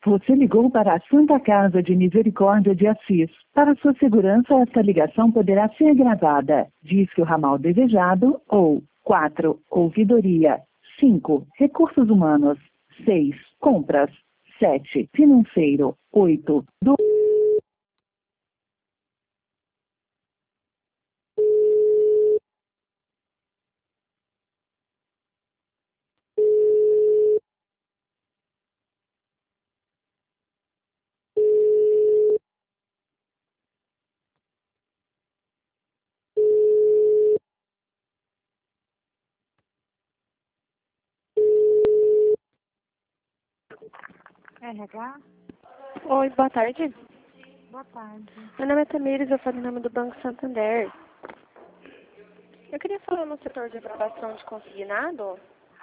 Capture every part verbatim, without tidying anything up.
Você ligou para a Santa Casa de Misericórdia de Assis. Para sua segurança, esta ligação poderá ser gravada. Disque o ramal desejado ou quatro. Ouvidoria. cinco. Recursos humanos. seis. Compras. sete. Financeiro. oito. Do... R H? Oi, boa tarde. Boa tarde. Meu nome é Tamires, eu falo em nome do Banco Santander. Eu queria falar no setor de aprovação de consignado.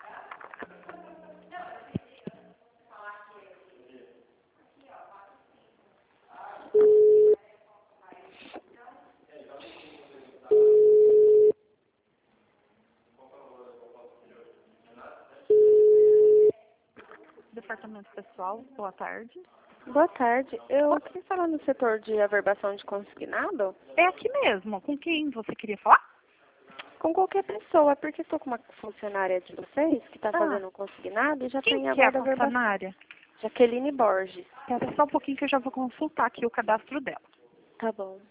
Departamento Pessoal, boa tarde. Boa tarde, eu queria falar no setor de averbação de consignado É aqui mesmo. Com quem você queria falar? com qualquer pessoa, porque estou com uma funcionária de vocês que está Ah. fazendo o consignado e já Quem tem a que é a guarda averbação. funcionária? Jaqueline Borges. Espera só um pouquinho que eu já vou consultar aqui o cadastro dela. Tá bom.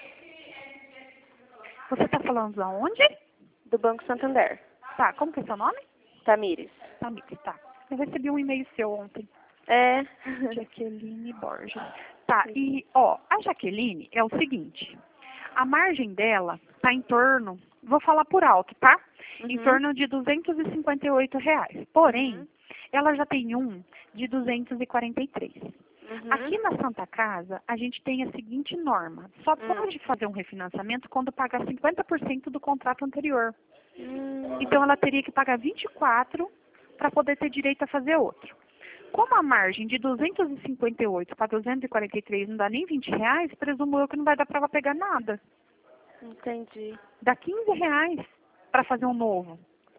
Você está falando aonde? Do Banco Santander. Tá, como que é seu nome? Tamires. Tamires, tá. Eu recebi um e-mail seu ontem. É. Jaqueline Borges. Tá, e ó, a Jaqueline é o seguinte, a margem dela tá em torno, vou falar por alto, tá? Em Uhum. torno de duzentos e cinquenta e oito reais. Porém, Uhum. ela já tem um de duzentos e quarenta e três. Uhum. Aqui na Santa Casa, a gente tem a seguinte norma. Só Hum. pode fazer um refinanciamento quando pagar cinquenta por cento do contrato anterior. Hum. Então, ela teria que pagar vinte e quatro para poder ter direito a fazer outro. Como a margem de duzentos e cinquenta e oito para duzentos e quarenta e três não dá nem vinte reais, presumo eu que não vai dar para ela pegar nada. Entendi. Dá quinze reais para fazer um novo.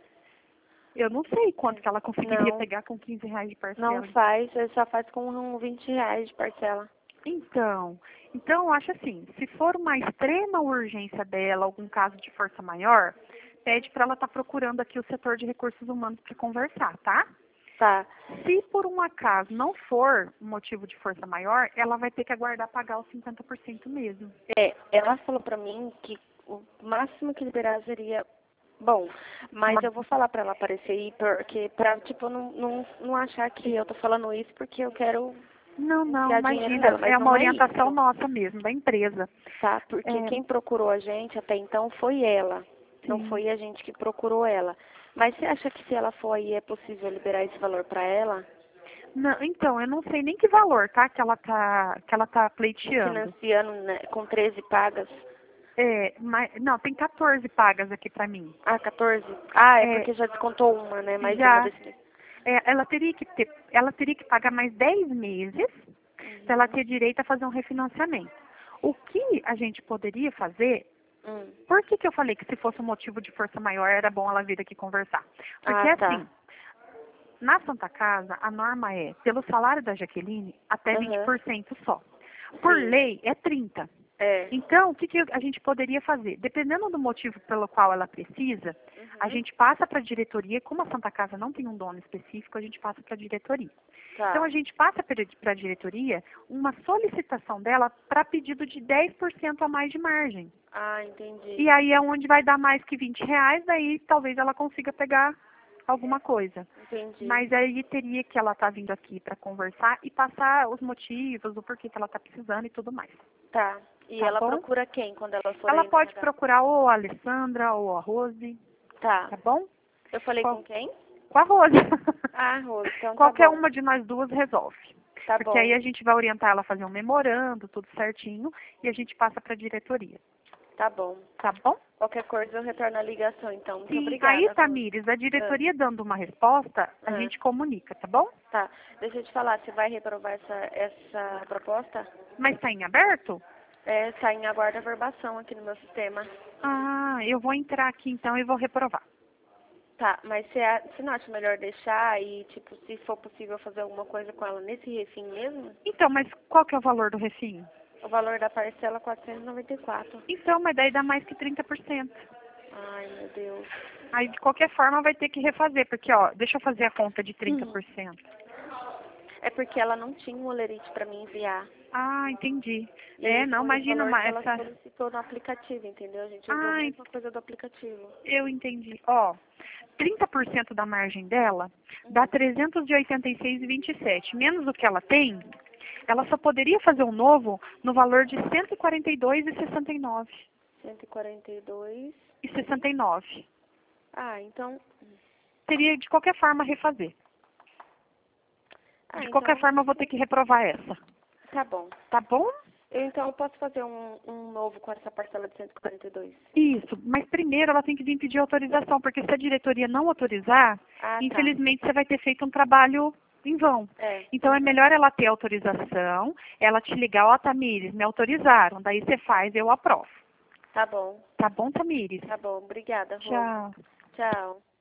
Eu não sei quanto que ela conseguiria Não. pegar com quinze reais de Não parcela. faz, ele só faz com um vinte reais de parcela. Então, então eu acho assim, se for uma extrema urgência dela, algum caso de força maior, pede para ela estar procurando aqui o setor de recursos humanos para conversar, tá? Tá. Se por um acaso não for um motivo de força maior, ela vai ter que aguardar pagar os cinquenta por cento mesmo. É, ela falou pra mim que o máximo que liberar seria bom, mas Uma- eu vou falar pra ela aparecer aí, porque pra, tipo, não, não, não achar que eu tô falando isso porque eu quero Não, não, enfiar dinheiro imagina, nela, mas é uma não é orientação isso, nossa mesmo, da empresa. tá? Porque É, quem procurou a gente até então foi ela, não sim. foi a gente que procurou ela. Mas você acha que se ela for aí é possível liberar esse valor pra ela? Não, então, eu não sei nem que valor, tá, que ela tá, que ela tá pleiteando. Financiando, né, com treze pagas? É, mas, não, tem quatorze pagas aqui pra mim. Ah, quatorze? Ah, é É, porque já descontou uma, né? Mais uma já, desse mês. é, ela teria que ter, ela teria que pagar mais dez meses para ela ter direito a fazer um refinanciamento. O que a gente poderia fazer, Hum. por que que eu falei que se fosse um motivo de força maior era bom ela vir aqui conversar? Porque Ah, tá. assim, na Santa Casa, a norma é, pelo salário da Jaqueline, até Aham. vinte por cento só. Por Sim. lei, é trinta por cento. É. Então, o que, que a gente poderia fazer? Dependendo do motivo pelo qual ela precisa, a Uhum. gente passa para a diretoria, como a Santa Casa não tem um dono específico, a gente passa para a diretoria. Tá. Então, a gente passa para a diretoria uma solicitação dela para pedido de dez por cento a mais de margem. Ah, entendi. E aí é onde vai dar mais que vinte reais, daí talvez ela consiga pegar alguma coisa. Entendi. Mas aí teria que ela estar vindo aqui para conversar e passar os motivos, o porquê que ela está precisando e tudo mais. Tá. E Tá ela bom? procura quem quando ela for Ela aí no pode R H? procurar ou a Alessandra ou a Rose, Tá. tá bom? Eu falei Qual- com quem? Com a Rose. Ah, Rose, então tá Qualquer bom. uma de nós duas resolve. Tá Porque bom. aí a gente vai orientar ela a fazer um memorando, tudo certinho, e a gente passa para a diretoria. Tá bom. Tá bom? Qualquer coisa eu retorno a ligação, então. Muito Sim. obrigada. Aí, Rose. Tamires, a diretoria dando uma resposta, a Ah. gente comunica, tá bom? Tá. Deixa eu te falar, você vai reprovar essa, essa proposta? Mas está em aberto? É, tá em aguarda averbação aqui no meu sistema. Ah, eu vou entrar aqui então e vou reprovar. Tá, mas você, a- você não acha melhor deixar e, tipo, se for possível fazer alguma coisa com ela nesse refim mesmo? Então, mas qual que é o valor do refim? O valor da parcela é quatrocentos e noventa e quatro. Então, mas daí dá mais que trinta por cento. Ai, meu Deus. Aí, de qualquer forma, vai ter que refazer, porque, ó, deixa eu fazer a conta de trinta Uhum. por cento. É porque ela não tinha um olerite pra me enviar. Ah, entendi. E É, aí não, foi o imagina valor uma, que ela essa... solicitou no aplicativo, entendeu? A gente usou a Ah, mesma coisa do aplicativo. eu entendi. Ó, trinta por cento da margem dela dá trezentos e oitenta e seis vírgula vinte e sete. Menos o que ela tem, ela só poderia fazer um novo no valor de cento e quarenta e dois vírgula sessenta e nove. cento e quarenta e dois. E sessenta e nove. Ah, então... Teria, de qualquer forma, refazer. Ah, De então... qualquer forma, eu vou ter que reprovar essa. Tá bom. Tá bom? Eu, então, eu posso fazer um, um novo com essa parcela de cento e quarenta e dois? Isso, mas primeiro ela tem que vir pedir autorização, porque se a diretoria não autorizar, Ah, infelizmente você vai ter feito um trabalho em vão. tá. É. Então é melhor ela ter autorização, ela te ligar, ó, Tamires, me autorizaram, daí você faz, eu aprovo. Tá bom. Tá bom, Tamires? Tá bom. Obrigada, Rô. Tchau. Tchau.